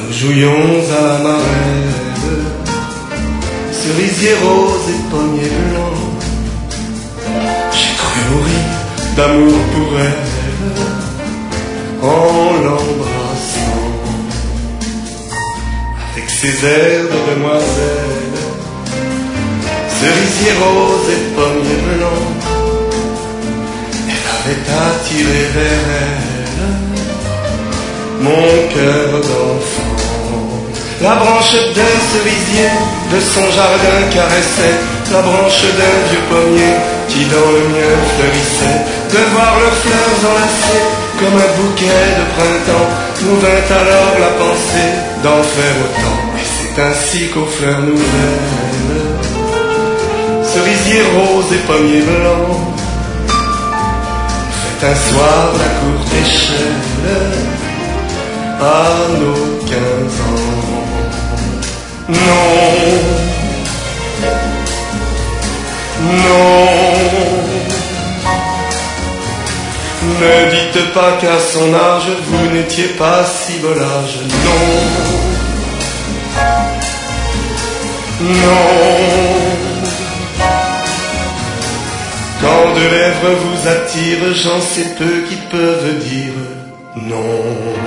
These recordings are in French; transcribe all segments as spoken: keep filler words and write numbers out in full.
Nous jouions à la marelle, cerisier rose et pommier blanc. J'ai cru mourir d'amour pour elle en l'embrassant. Avec ses airs de demoiselle, cerisier rose et pommier blanc, elle avait attiré vers elle mon cœur d'enfant. La branche d'un cerisier de son jardin caressait la branche d'un vieux pommier qui dans le mien fleurissait. De voir leurs fleurs enlacées comme un bouquet de printemps, nous vint alors la pensée d'en faire autant. Et c'est ainsi qu'aux fleurs nouvelles, cerisier rose et pommier blanc, fait un soir la courte échelle à nos quinze ans. Non, non, ne dites pas qu'à son âge vous n'étiez pas si volage. Non, non, quand deux lèvres vous attirent, j'en sais peu qui peuvent dire non.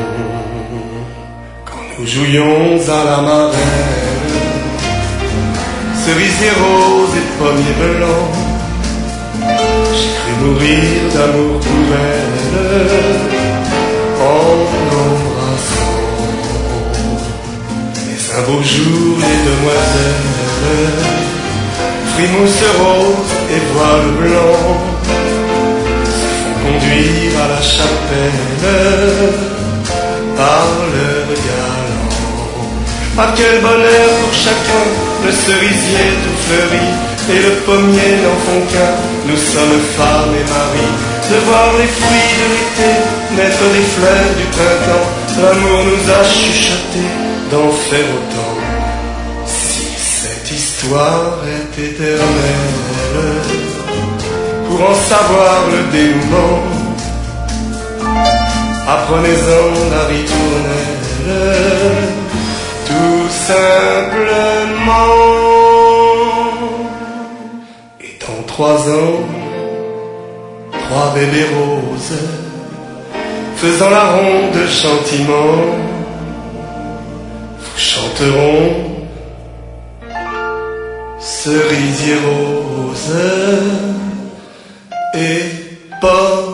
Quand nous jouions à la marelle, cerisier rose et pommier blanc, j'ai cru mourir d'amour pour elle en l'embrassant. Mais un beau jour, les demoiselles, frimousse rose et voile blanc, se font conduire à la chapelle par leur galant. Ah, quel bonheur pour chacun, le cerisier tout fleuri et le pommier n'en font qu'un. Nous sommes femmes et maris, de voir les fruits de l'été naître des fleurs du printemps. L'amour nous a chuchoté d'en faire autant. Si cette histoire est éternelle, pour en savoir le dénouement, apprenez-en la ritournelle, tout simplement. Et dans trois ans, trois bébés roses, faisant la ronde gentiment, vous chanteront cerisier rose et pommier